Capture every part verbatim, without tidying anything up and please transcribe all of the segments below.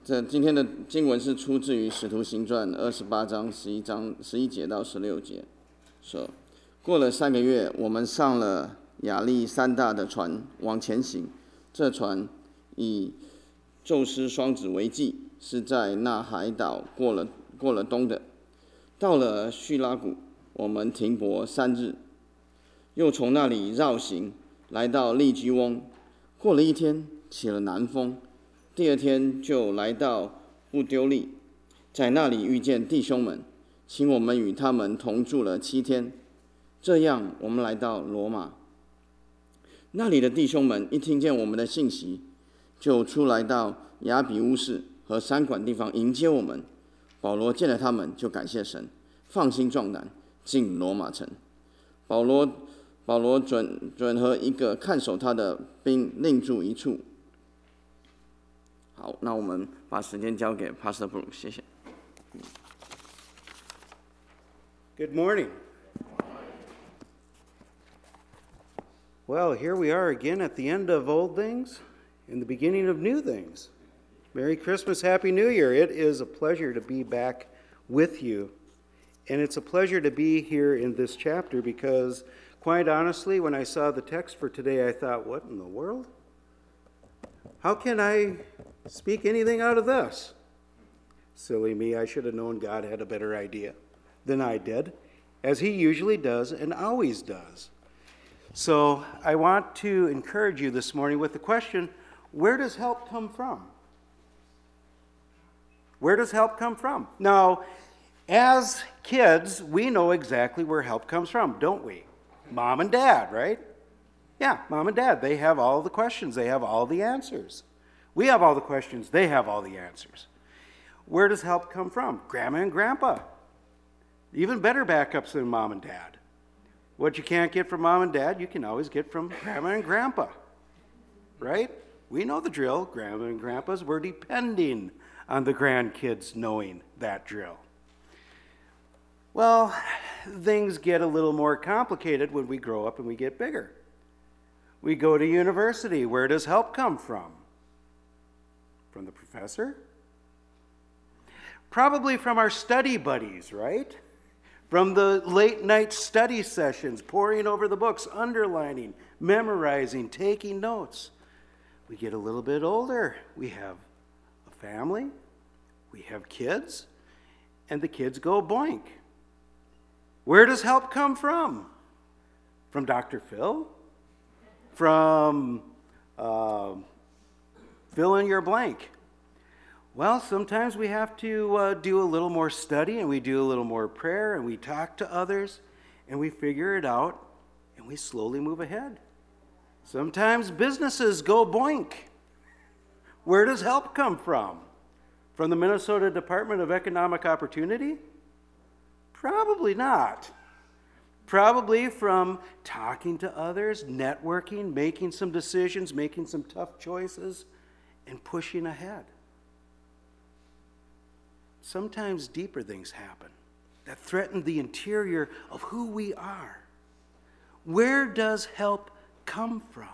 这今天的经文是出自于《使徒行传》二十八章十一章十一节到十六节，说：过了三个月，我们上了亚历山大的船往前行。这船以宙斯双子为记，是在那海岛过了过了冬的。到了叙拉古，我们停泊三日，又从那里绕行，来到利居翁。过了一天，起了南风。第二天就来到布丢利，在那里遇见弟兄们，请我们与他们同住了七天。这样，我们来到罗马。那里的弟兄们一听见我们的信息，就出来到亚比乌市和三馆地方迎接我们。保罗见了他们，就感谢神，放心壮胆，进罗马城。保罗保罗准准和一个看守他的兵另住一处。好，那我们把时间交给 Pastor Bruce， 谢谢。 Good morning. Well, here we are again at the end of old things and the beginning of new things. Merry Christmas, Happy New Year. It is a pleasure to be back with you. And it's a pleasure to be here in this chapter because, quite honestly, when I saw the text for today, I thought, what in the world? How can I speak anything out of this? Silly me, I should have known God had a better idea than I did, as he usually does and always does. So I want to encourage you this morning with the question, where does help come from? Where does help come from? Now, as kids, we know exactly where help comes from, don't we? Mom and dad, right? Yeah, mom and dad, they have all the questions. They have all the answers. We have all the questions. They have all the answers. Where does help come from? Grandma and grandpa. Even better backups than mom and dad. What you can't get from mom and dad, you can always get from grandma and grandpa. Right? We know the drill. Grandma and grandpas, we're depending on the grandkids knowing that drill. Well, things get a little more complicated when we grow up and we get bigger. We go to university. Where does help come from? From the professor? Probably from our study buddies, right? From the late night study sessions, poring over the books, underlining, memorizing, taking notes. We get a little bit older. We have a family. We have kids. And the kids go boink. Where does help come from? From Doctor Phil? From uh, fill in your blank. Well, sometimes we have to uh, do a little more study and we do a little more prayer and we talk to others and we figure it out and we slowly move ahead. Sometimes businesses go boink. Where does help come from? From the Minnesota Department of Economic Opportunity? Probably not. Probably from talking to others, networking, making some decisions, making some tough choices, and pushing ahead. Sometimes deeper things happen that threaten the interior of who we are. Where does help come from?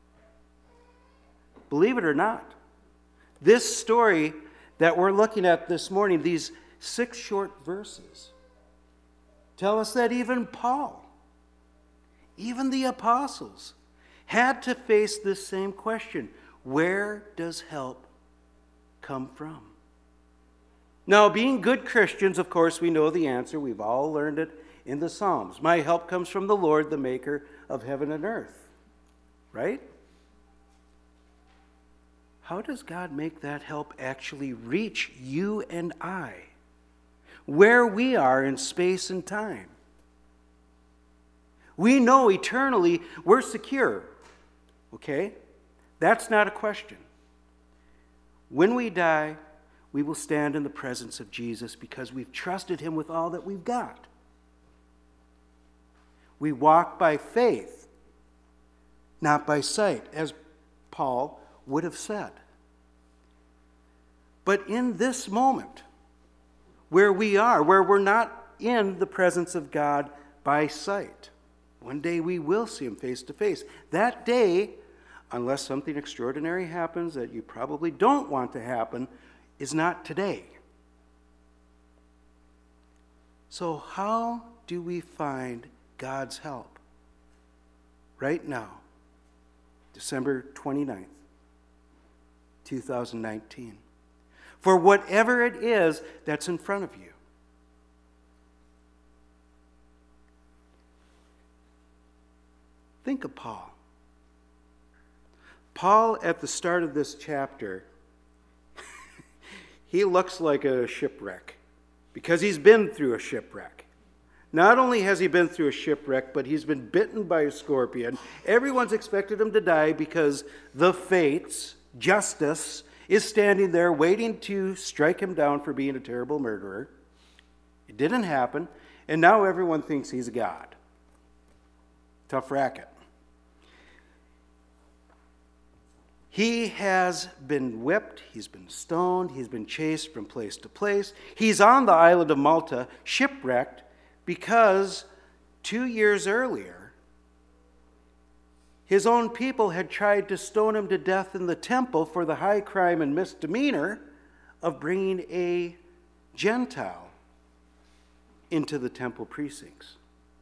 Believe it or not, this story that we're looking at this morning, these six short verses, tell us that even Paul, even the apostles, had to face this same question. Where does help come from? Now, being good Christians, of course, we know the answer. We've all learned it in the Psalms. My help comes from the Lord, the maker of heaven and earth. Right? How does God make that help actually reach you and I? Where we are in space and time. We know eternally we're secure. Okay? That's not a question. When we die, we will stand in the presence of Jesus because we've trusted him with all that we've got. We walk by faith, not by sight, as Paul would have said. But in this moment, where we are, where we're not in the presence of God by sight, one day we will see him face to face. That day, unless something extraordinary happens that you probably don't want to happen, is not today. So how do we find God's help? Right now, December twenty-ninth, two thousand nineteen. For whatever it is that's in front of you. Think of Paul. Paul, at the start of this chapter, he looks like a shipwreck because he's been through a shipwreck. Not only has he been through a shipwreck, but he's been bitten by a scorpion. Everyone's expected him to die because the fates, justice, is standing there waiting to strike him down for being a terrible murderer. It didn't happen, and now everyone thinks he's a god. Tough racket. He has been whipped, he's been stoned, he's been chased from place to place. He's on the island of Malta, shipwrecked, because two years earlier, his own people had tried to stone him to death in the temple for the high crime and misdemeanor of bringing a Gentile into the temple precincts.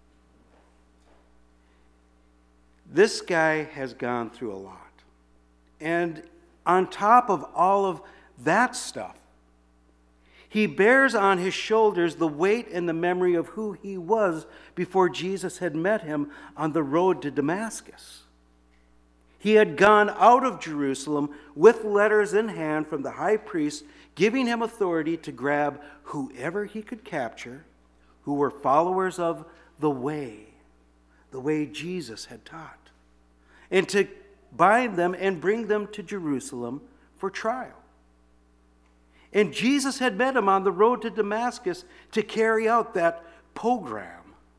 This guy has gone through a lot. And on top of all of that stuff, he bears on his shoulders the weight and the memory of who he was before Jesus had met him on the road to Damascus. He had gone out of Jerusalem with letters in hand from the high priest, giving him authority to grab whoever he could capture who were followers of the way, the way Jesus had taught, and to bind them and bring them to Jerusalem for trial. And Jesus had met him on the road to Damascus to carry out that program.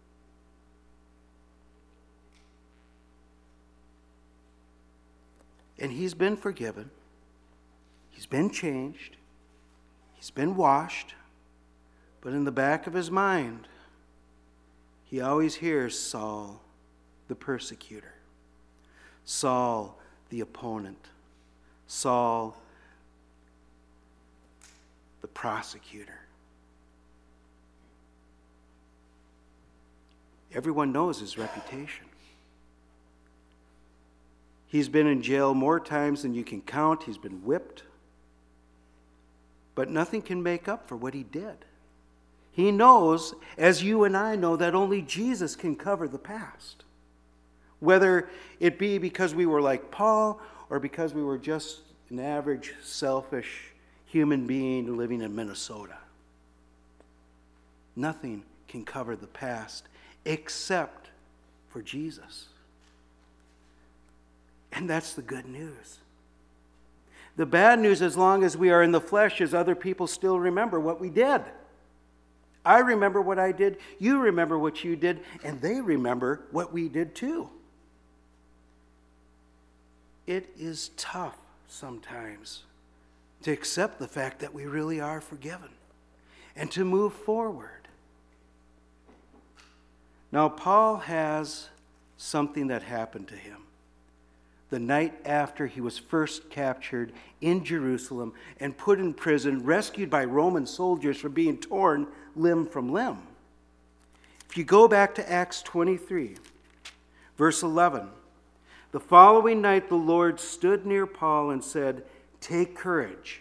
And he's been forgiven. He's been changed. He's been washed. But in the back of his mind, he always hears Saul, the persecutor. Saul, the opponent. Saul, the prosecutor. Everyone knows his reputation. He's been in jail more times than you can count. He's been whipped. But nothing can make up for what he did. He knows, as you and I know, that only Jesus can cover the past. Whether it be because we were like Paul or because we were just an average, selfish human being living in Minnesota. Nothing can cover the past except for Jesus. And that's the good news. The bad news, as long as we are in the flesh, is other people still remember what we did. I remember what I did, you remember what you did, and they remember what we did too. It is tough sometimes to accept the fact that we really are forgiven and to move forward. Now, Paul has something that happened to him the night after he was first captured in Jerusalem and put in prison, rescued by Roman soldiers from being torn limb from limb. If you go back to Acts twenty-three, verse eleven, the following night the Lord stood near Paul and said, "Take courage."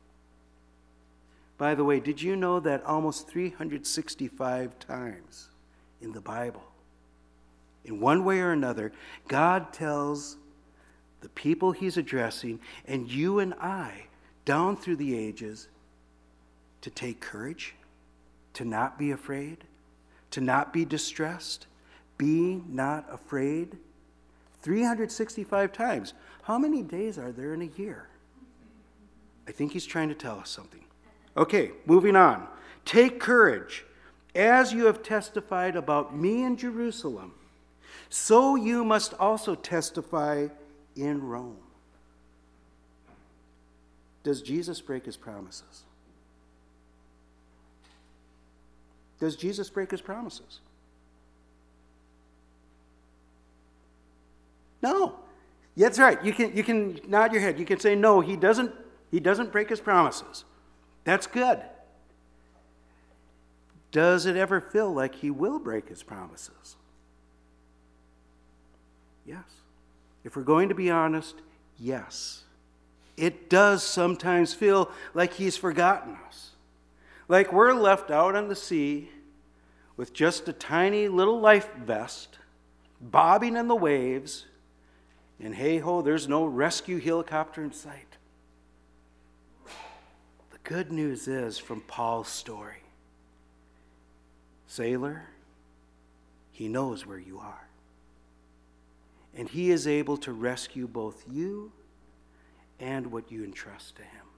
By the way, did you know that almost three hundred sixty-five times in the Bible, in one way or another, God tells the people he's addressing, and you and I, down through the ages, to take courage, to not be afraid, to not be distressed, be not afraid. three hundred sixty-five times. How many days are there in a year? I think he's trying to tell us something. Okay, moving on. Take courage. As you have testified about me in Jerusalem, so you must also testify in Rome. Does Jesus break his promises? Does Jesus break his promises? No. Yeah, that's right. You can you can nod your head. You can say no, he doesn't he doesn't break his promises. That's good. Does it ever feel like he will break his promises? Yes. If we're going to be honest, yes. It does sometimes feel like he's forgotten us. Like we're left out on the sea with just a tiny little life vest, bobbing in the waves, and hey-ho, there's no rescue helicopter in sight. The good news is from Paul's story, sailor, he knows where you are. And he is able to rescue both you and what you entrust to him.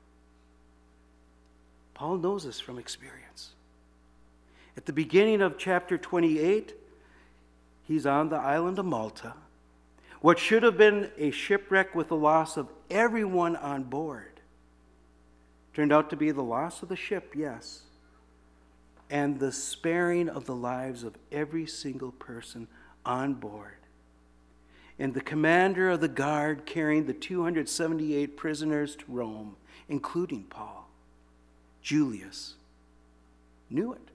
Paul knows this from experience. At the beginning of chapter twenty-eight, he's on the island of Malta. What should have been a shipwreck with the loss of everyone on board turned out to be the loss of the ship, yes, and the sparing of the lives of every single person on board. And the commander of the guard carrying the two hundred seventy-eight prisoners to Rome, including Paul, Julius, knew it.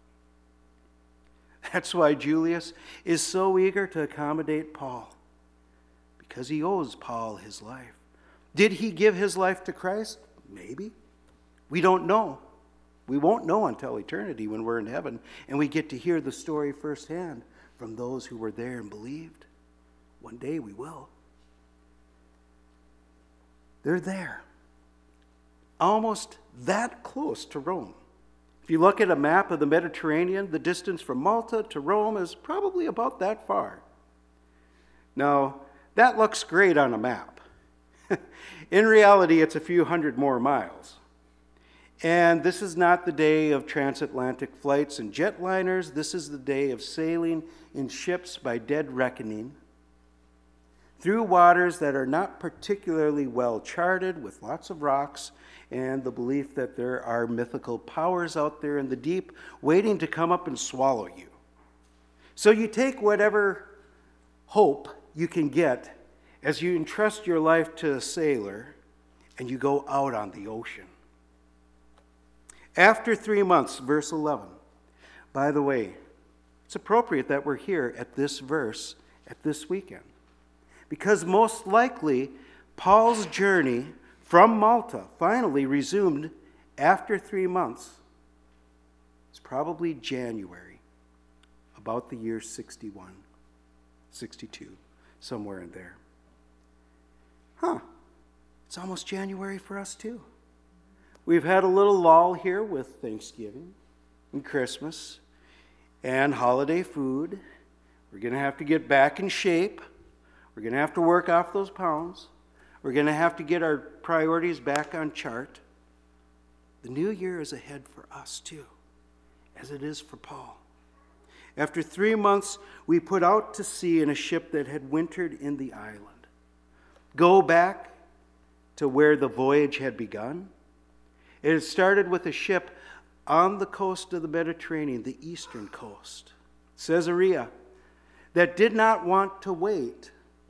That's why Julius is so eager to accommodate Paul, because he owes Paul his life. Did he give his life to Christ? Maybe. We don't know. We won't know until eternity when we're in heaven and we get to hear the story firsthand from those who were there and believed. One day we will. They're there, almost that close to Rome. If you look at a map of the Mediterranean, the distance from Malta to Rome is probably about that far. Now, that looks great on a map. In reality, it's a few hundred more miles. And this is not the day of transatlantic flights and jetliners. This is the day of sailing in ships by dead reckoning through waters that are not particularly well charted, with lots of rocks, and the belief that there are mythical powers out there in the deep waiting to come up and swallow you. So you take whatever hope you can get as you entrust your life to a sailor and you go out on the ocean. After three months, verse eleven. By the way, it's appropriate that we're here at this verse at this weekend, because most likely Paul's journey from Malta finally resumed after three months. It's probably January, about the year sixty-one, sixty-two, somewhere in there. Huh, it's almost January for us too. We've had a little lull here with Thanksgiving and Christmas and holiday food. We're going to have to get back in shape. We're going to have to work off those pounds. We're going to have to get our priorities back on chart. The new year is ahead for us too, as it is for Paul. After three months, we put out to sea in a ship that had wintered in the island. Go back to where the voyage had begun. It had started with a ship on the coast of the Mediterranean, the eastern coast, Caesarea, that did not want to wait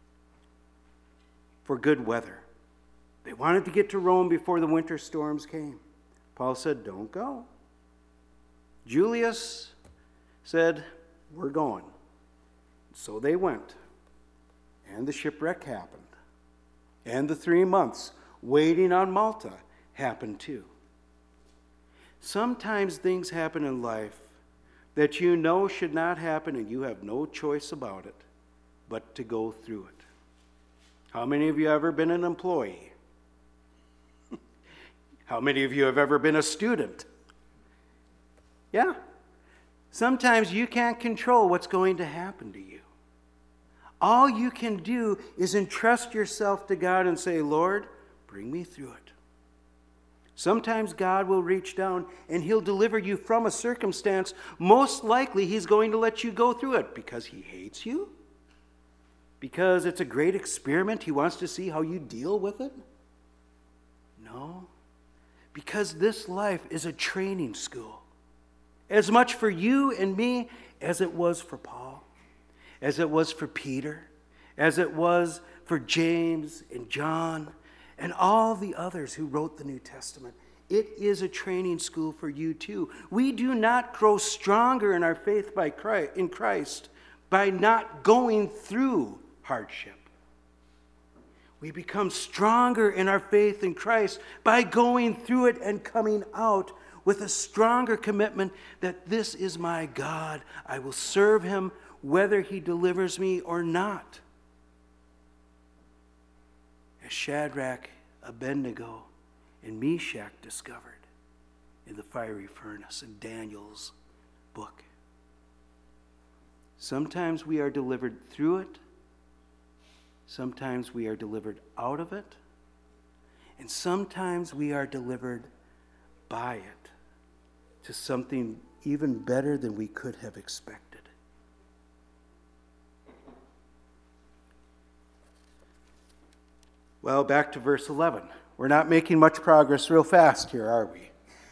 for good weather. They wanted to get to Rome before the winter storms came. Paul said, don't go. Julius said, we're going. So they went. And the shipwreck happened. And the three months waiting on Malta happened too. Sometimes things happen in life that you know should not happen, and you have no choice about it but to go through it. How many of you have ever been an employee? How many of you have ever been a student? Yeah. Sometimes you can't control what's going to happen to you. All you can do is entrust yourself to God and say, Lord, bring me through it. Sometimes God will reach down and he'll deliver you from a circumstance. Most likely he's going to let you go through it because he hates you, because it's a great experiment. He wants to see how you deal with it. No, because this life is a training school, as much for you and me as it was for Paul, as it was for Peter, as it was for James and John and all the others who wrote the New Testament. It is a training school for you too. We do not grow stronger in our faith by Christ, in Christ by not going through hardship. We become stronger in our faith in Christ by going through it and coming out with a stronger commitment that this is my God. I will serve him whether he delivers me or not. As Shadrach, Abednego, and Meshach discovered in the fiery furnace in Daniel's book. Sometimes we are delivered through it. Sometimes we are delivered out of it. And sometimes we are delivered by it to something even better than we could have expected. Well, back to verse eleven. We're not making much progress real fast here, are we?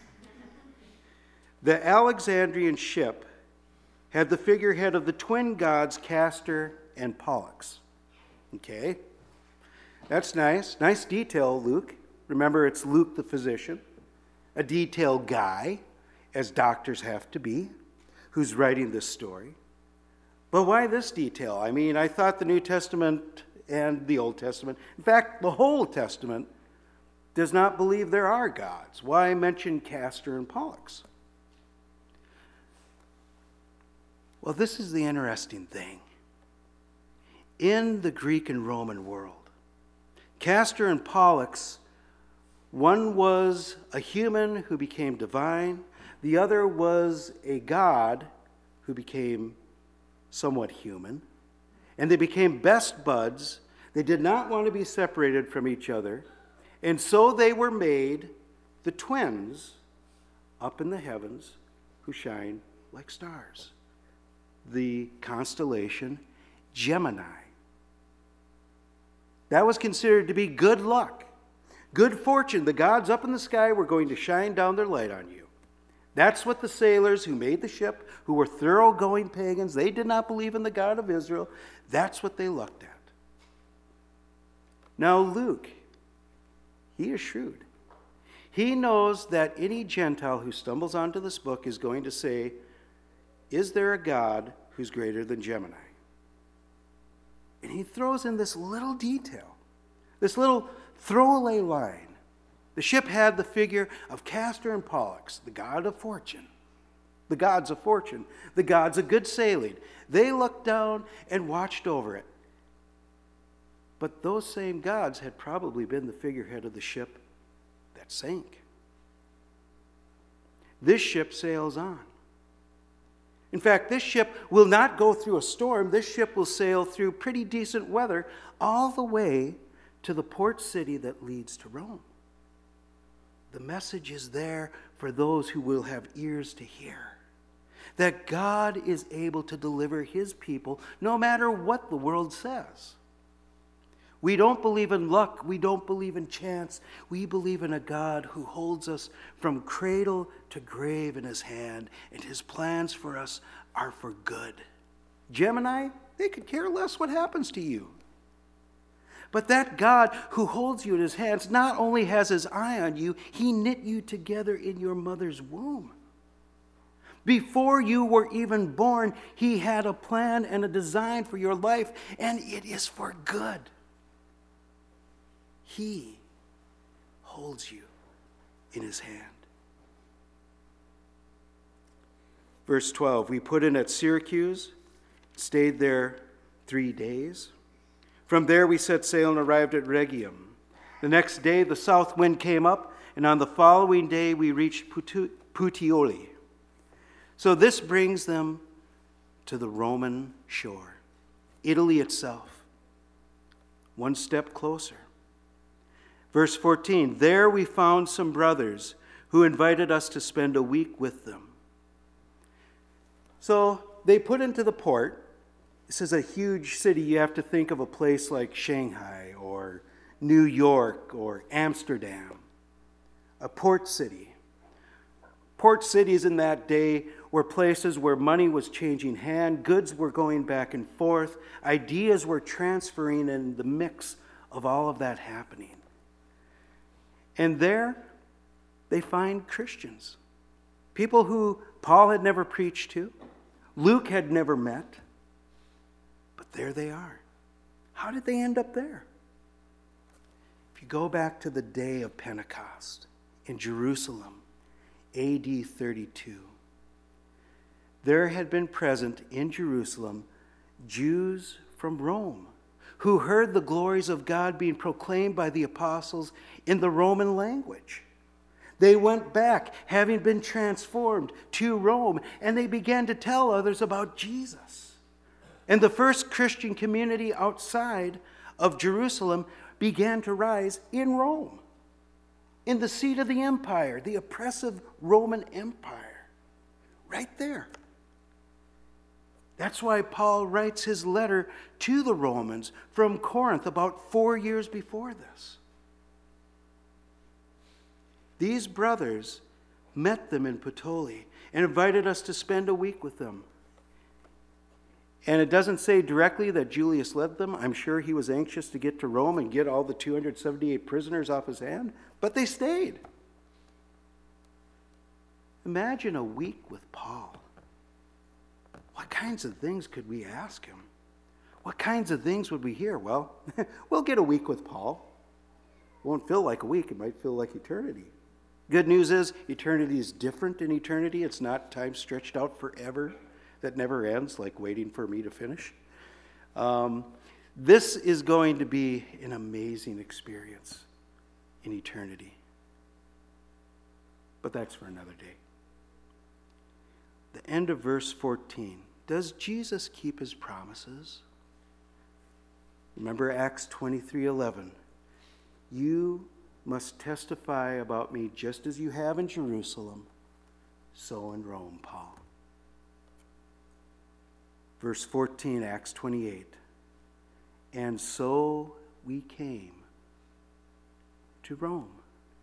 The Alexandrian ship had the figurehead of the twin gods Castor and Pollux. Okay? That's nice. Nice detail, Luke. Remember, it's Luke the physician, a detailed guy, as doctors have to be, who's writing this story. But why this detail? I mean, I thought the New Testament and the Old Testament, in fact, the whole Testament, does not believe there are gods. Why mention Castor and Pollux? Well, this is the interesting thing. In the Greek and Roman world, Castor and Pollux, one was a human who became divine, the other was a god who became somewhat human, and they became best buds. They did not want to be separated from each other, and so they were made the twins up in the heavens who shine like stars. The constellation Gemini. That was considered to be good luck, good fortune. The gods up in the sky were going to shine down their light on you. That's what the sailors who made the ship, who were thoroughgoing pagans, they did not believe in the God of Israel. That's what they looked at. Now Luke, he is shrewd. He knows that any Gentile who stumbles onto this book is going to say, is there a God who's greater than Gemini? And he throws in this little detail, this little throwaway line. The ship had the figure of Castor and Pollux, the god of fortune, the gods of fortune, the gods of good sailing. They looked down and watched over it. But those same gods had probably been the figurehead of the ship that sank. This ship sails on. In fact, this ship will not go through a storm. This ship will sail through pretty decent weather all the way to the port city that leads to Rome. The message is there for those who will have ears to hear. That God is able to deliver his people no matter what the world says. We don't believe in luck. We don't believe in chance. We believe in a God who holds us from cradle to grave in his hand, and his plans for us are for good. Gemini, they could care less what happens to you. But that God who holds you in his hands not only has his eye on you, he knit you together in your mother's womb. Before you were even born, he had a plan and a design for your life, and it is for good. He holds you in his hand. Verse twelve, we put in at Syracuse, stayed there three days. From there we set sail and arrived at Rhegium. The next day the south wind came up, and on the following day we reached Puteoli. So this brings them to the Roman shore, Italy itself, one step closer. Verse fourteen, there we found some brothers who invited us to spend a week with them. So they put into the port. This is a huge city. You have to think of a place like Shanghai or New York or Amsterdam, a port city. Port cities in that day were places where money was changing hand, goods were going back and forth, ideas were transferring in the mix of all of that happening. And there, they find Christians. People who Paul had never preached to, Luke had never met, but there they are. How did they end up there? If you go back to the day of Pentecost in Jerusalem, A D thirty-two, there had been present in Jerusalem Jews from Rome who heard the glories of God being proclaimed by the apostles in the Roman language. They went back, having been transformed, to Rome, and they began to tell others about Jesus. And the first Christian community outside of Jerusalem began to rise in Rome, in the seat of the empire, the oppressive Roman Empire, right there. That's why Paul writes his letter to the Romans from Corinth about four years before this. These brothers met them in Puteoli and invited us to spend a week with them. And it doesn't say directly that Julius led them. I'm sure he was anxious to get to Rome and get all the two hundred seventy-eight prisoners off his hand, but they stayed. Imagine a week with Paul. What kinds of things could we ask him? What kinds of things would we hear? Well, we'll get a week with Paul. Won't feel like a week. It might feel like eternity. Good news is eternity is different in eternity. It's not time stretched out forever that never ends, like waiting for me to finish. Um, this is going to be an amazing experience in eternity. But that's for another day. The end of verse fourteen. Does Jesus keep his promises? Remember Acts twenty-three eleven. You must testify about me just as you have in Jerusalem, so in Rome, Paul. Verse fourteen, Acts twenty-eight. And so we came to Rome.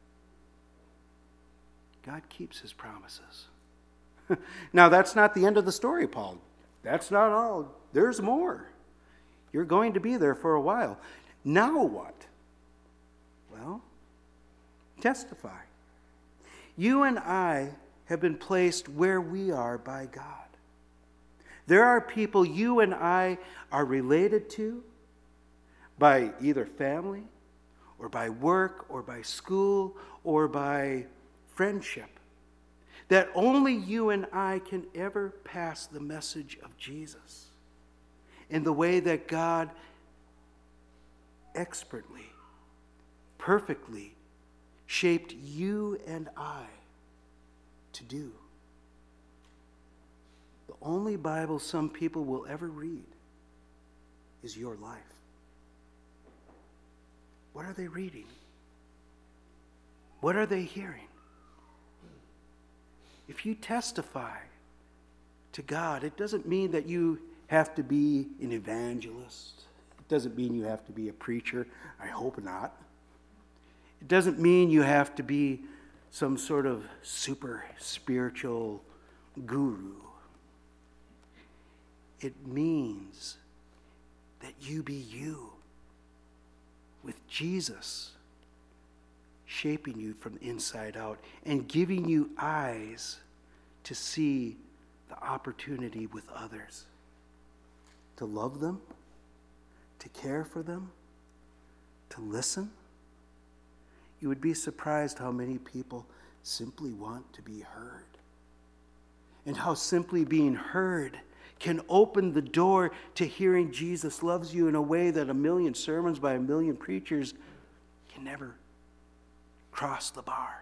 God keeps his promises. Now, that's not the end of the story, Paul. That's not all. There's more. You're going to be there for a while. Now what? Well, testify. You and I have been placed where we are by God. There are people you and I are related to by either family or by work or by school or by friendship, that only you and I can ever pass the message of Jesus in the way that God expertly, perfectly shaped you and I to do. The only Bible some people will ever read is your life. What are they reading? What are they hearing? If you testify to God, it doesn't mean that you have to be an evangelist. It doesn't mean you have to be a preacher. I hope not. It doesn't mean you have to be some sort of super spiritual guru. It means that you be you, with Jesus shaping you from the inside out and giving you eyes to see the opportunity with others, to love them, to care for them, to listen. You would be surprised how many people simply want to be heard, and how simply being heard can open the door to hearing Jesus loves you in a way that a million sermons by a million preachers can never cross the bar.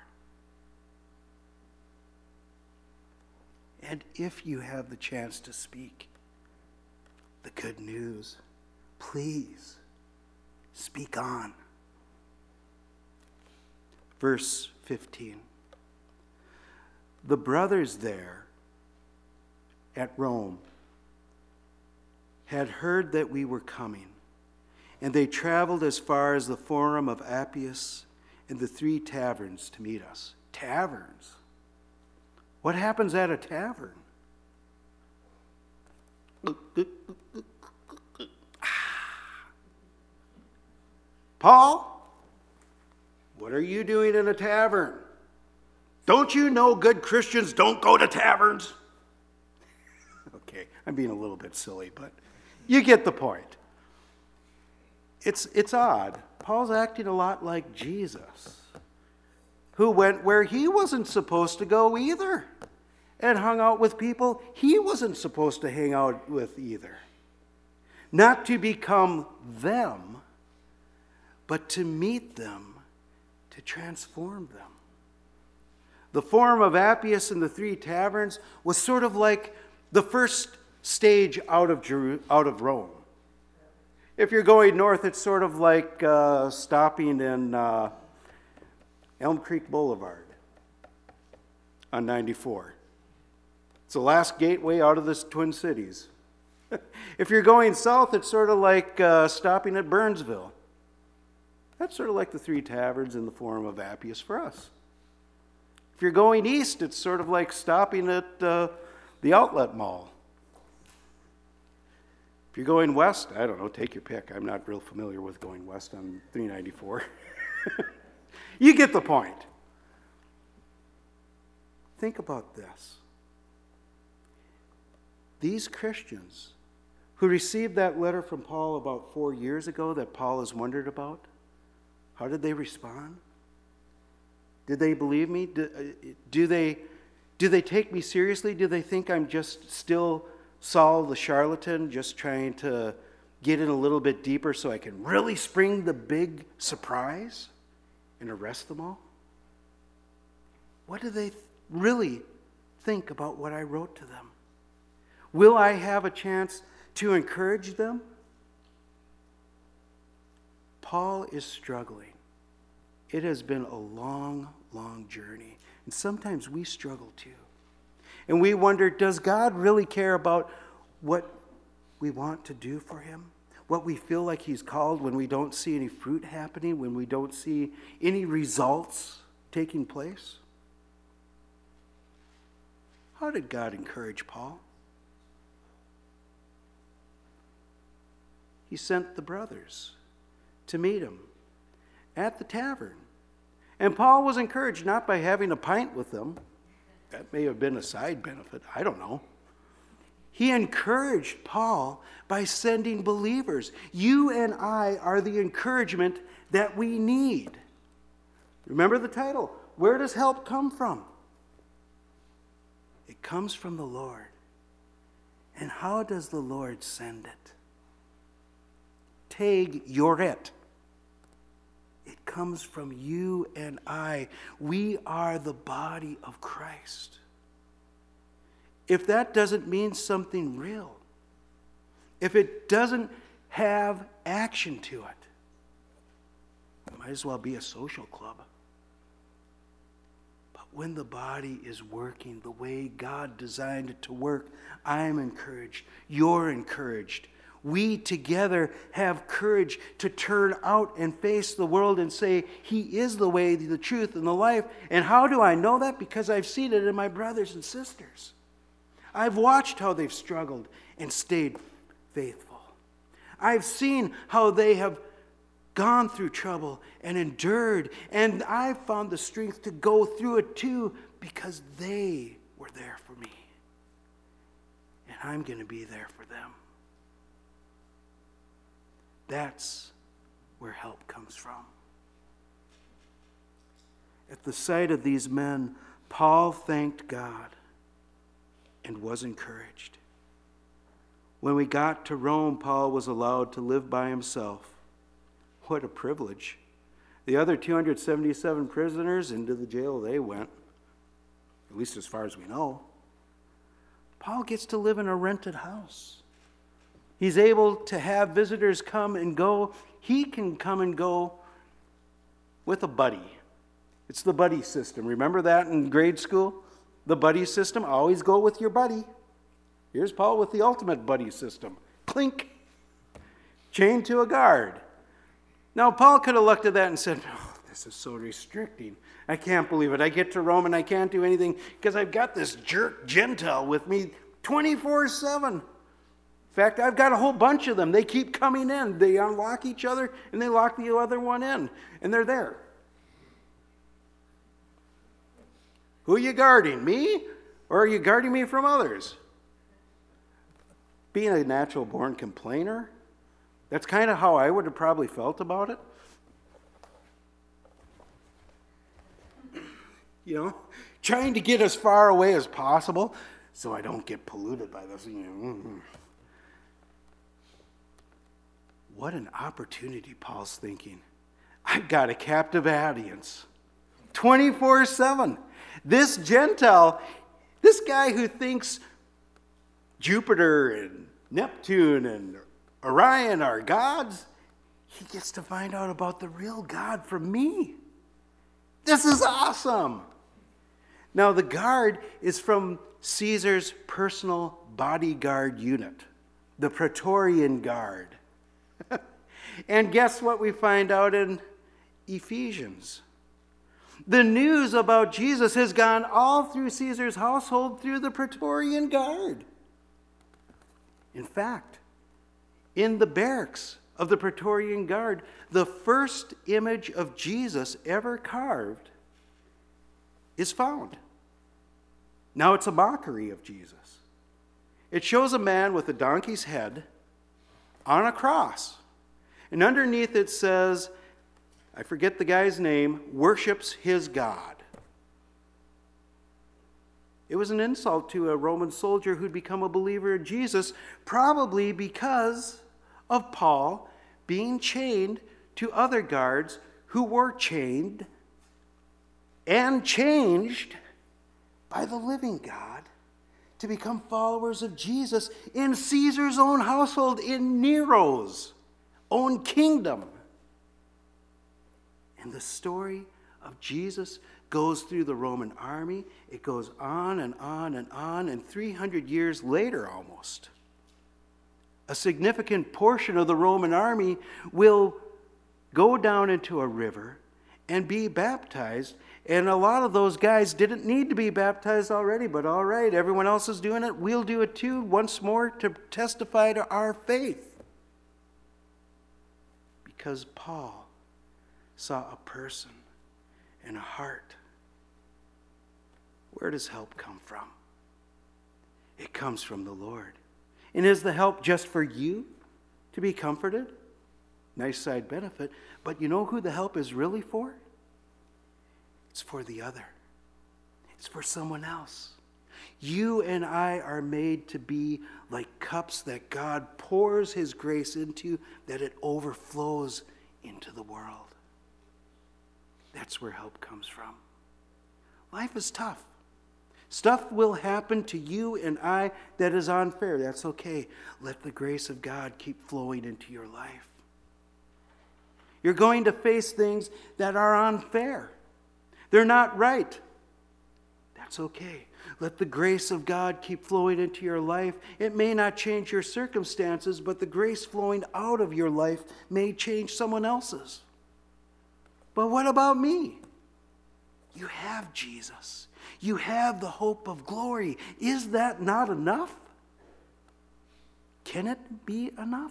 And if you have the chance to speak the good news, please speak on. Verse fifteen. The brothers there at Rome had heard that we were coming, and they traveled as far as the Forum of Appius and the three taverns to meet us. Taverns? What happens at a tavern? Paul, what are you doing in a tavern? Don't you know good Christians don't go to taverns? Okay, I'm being a little bit silly, but you get the point. It's, it's odd. Paul's acting a lot like Jesus, who went where he wasn't supposed to go either, and hung out with people he wasn't supposed to hang out with either. Not to become them, but to meet them, to transform them. The Forum of Appius and the Three Taverns was sort of like the first stage out of Jeru- out of Rome. If you're going north, it's sort of like uh, stopping in uh, Elm Creek Boulevard on ninety-four. It's the last gateway out of the Twin Cities. If you're going south, it's sort of like uh, stopping at Burnsville. That's sort of like the Three Taverns in the Forum of Appius for us. If you're going east, it's sort of like stopping at uh, the Outlet Mall. If you're going west, I don't know, take your pick. I'm not real familiar with going west on three ninety-four. You get the point. Think about this. These Christians who received that letter from Paul about four years ago that Paul has wondered about, how did they respond? Did they believe me? Do, do they, do they take me seriously? Do they think I'm just still Saul the charlatan, just trying to get in a little bit deeper so I can really spring the big surprise and arrest them all? What do they th- really think about what I wrote to them? Will I have a chance to encourage them? Paul is struggling. It has been a long, long journey. And sometimes we struggle too. And we wonder, does God really care about what we want to do for him? What we feel like he's called when we don't see any fruit happening, when we don't see any results taking place? How did God encourage Paul? He sent the brothers to meet him at the tavern. And Paul was encouraged not by having a pint with them. That may have been a side benefit. I don't know. He encouraged Paul by sending believers. You and I are the encouragement that we need. Remember the title. Where does help come from? It comes from the Lord. And how does the Lord send it? Tag yoret. It comes from you and I. We are the body of Christ. If that doesn't mean something real, if it doesn't have action to it, it might as well be a social club. But when the body is working the way God designed it to work, I'm encouraged. You're encouraged. We together have courage to turn out and face the world and say, he is the way, the truth, and the life. And how do I know that? Because I've seen it in my brothers and sisters. I've watched how they've struggled and stayed faithful. I've seen how they have gone through trouble and endured. And I've found the strength to go through it too because they were there for me. And I'm going to be there for them. That's where help comes from. At the sight of these men, Paul thanked God and was encouraged. When we got to Rome, Paul was allowed to live by himself. What a privilege. The other two hundred seventy-seven prisoners, into the jail they went, at least as far as we know. Paul gets to live in a rented house. He's able to have visitors come and go. He can come and go with a buddy. It's the buddy system. Remember that in grade school? The buddy system. Always go with your buddy. Here's Paul with the ultimate buddy system. Clink. Chained to a guard. Now, Paul could have looked at that and said, oh, this is so restricting. I can't believe it. I get to Rome and I can't do anything because I've got this jerk Gentile with me twenty-four seven. In fact, I've got a whole bunch of them. They keep coming in. They unlock each other, and they lock the other one in, and they're there. Who are you guarding, me? Or are you guarding me from others? Being a natural-born complainer, that's kind of how I would have probably felt about it. You know, trying to get as far away as possible so I don't get polluted by this. You know. What an opportunity, Paul's thinking. I've got a captive audience, twenty-four seven. This Gentile, this guy who thinks Jupiter and Neptune and Orion are gods, he gets to find out about the real God from me. This is awesome. Now, the guard is from Caesar's personal bodyguard unit, the Praetorian Guard. And guess what we find out in Ephesians? The news about Jesus has gone all through Caesar's household through the Praetorian Guard. In fact, in the barracks of the Praetorian Guard, the first image of Jesus ever carved is found. Now it's a mockery of Jesus. It shows a man with a donkey's head on a cross. And underneath it says, I forget the guy's name, worships his God. It was an insult to a Roman soldier who'd become a believer in Jesus, probably because of Paul being chained to other guards who were chained and changed by the living God to become followers of Jesus in Caesar's own household, in Nero's own kingdom. And the story of Jesus goes through the Roman army. It goes on and on and on, and three hundred years later almost, a significant portion of the Roman army will go down into a river and be baptized. And a lot of those guys didn't need to be baptized already, but all right, everyone else is doing it. We'll do it too, once more, to testify to our faith. Because Paul saw a person and a heart. Where does help come from? It comes from the Lord. And is the help just for you to be comforted? Nice side benefit. But you know who the help is really for? It's for the other. It's for someone else. You and I are made to be like cups that God pours his grace into, that it overflows into the world. That's where help comes from. Life is tough. Stuff will happen to you and I that is unfair. That's okay. Let the grace of God keep flowing into your life. You're going to face things that are unfair. They're not right. That's okay. Let the grace of God keep flowing into your life. It may not change your circumstances, but the grace flowing out of your life may change someone else's. But what about me? You have Jesus. You have the hope of glory. Is that not enough? Can it be enough?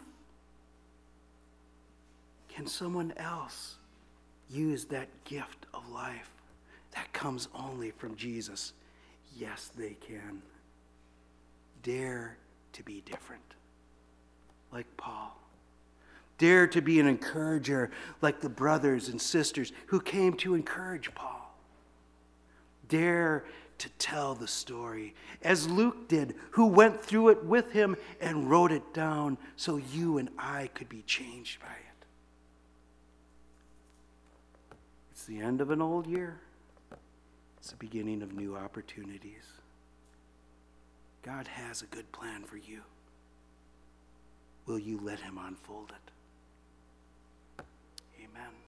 Can someone else use that gift of life that comes only from Jesus? Yes, they can. Dare to be different, like Paul. Dare to be an encourager, like the brothers and sisters who came to encourage Paul. Dare to tell the story, as Luke did, who went through it with him and wrote it down so you and I could be changed by it. It's the end of an old year. It's the beginning of new opportunities. God has a good plan for you. Will you let him unfold it? Amen.